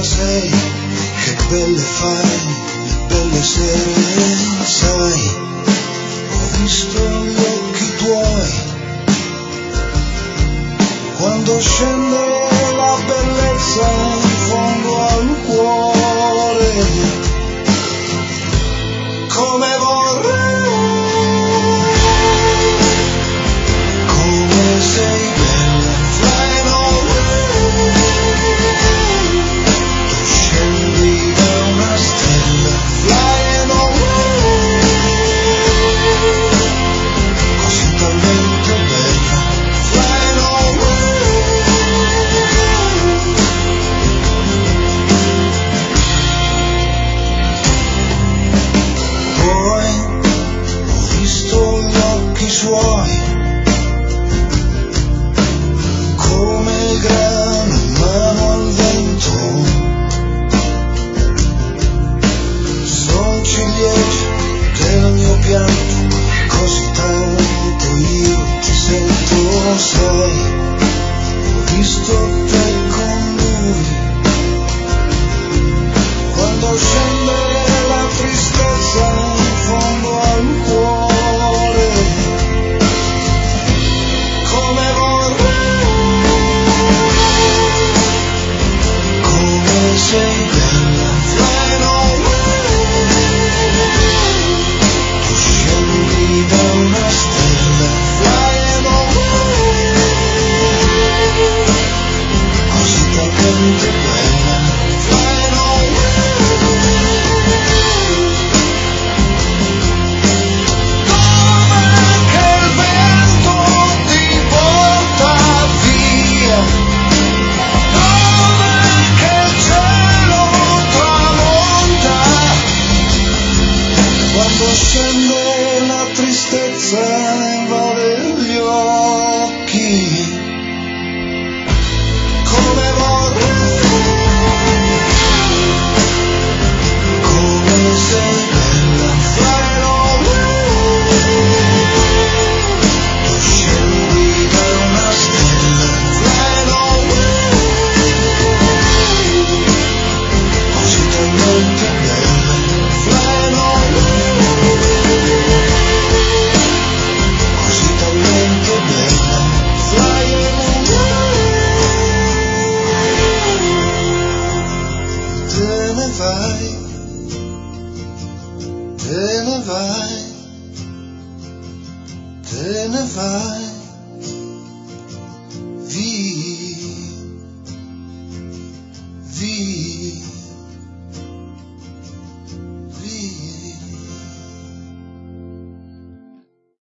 sei, che belle fai, belle sere, sai, ho visto gli occhi tuoi, quando scende la bellezza in fondo al cuore, come vorrei, come sei bella, flying away, tu scendi da una stella, flying away, così talmente bella, flying away. Poi ho visto gli occhi suoi, come grano in mano al vento, son ciliegie del mio pianto, così tanto io ti sento, sai, ho visto te con lui, quando scende la tristezza in fondo al cuore, come vorrei, come sei bella, flying away, tu scendi da una stella, flying away, così talmente bella, flying away. Come che il vento ti porta via, come che il cielo tramonta, quando scende la tristezza invade gli occhi, come vorrei, come sei bella, flying away, tu scendi da una stella, flying away, così talmente bella, flying away, così talmente bella, flying away. Te ne vai, te ne vai, te ne vai, via, via.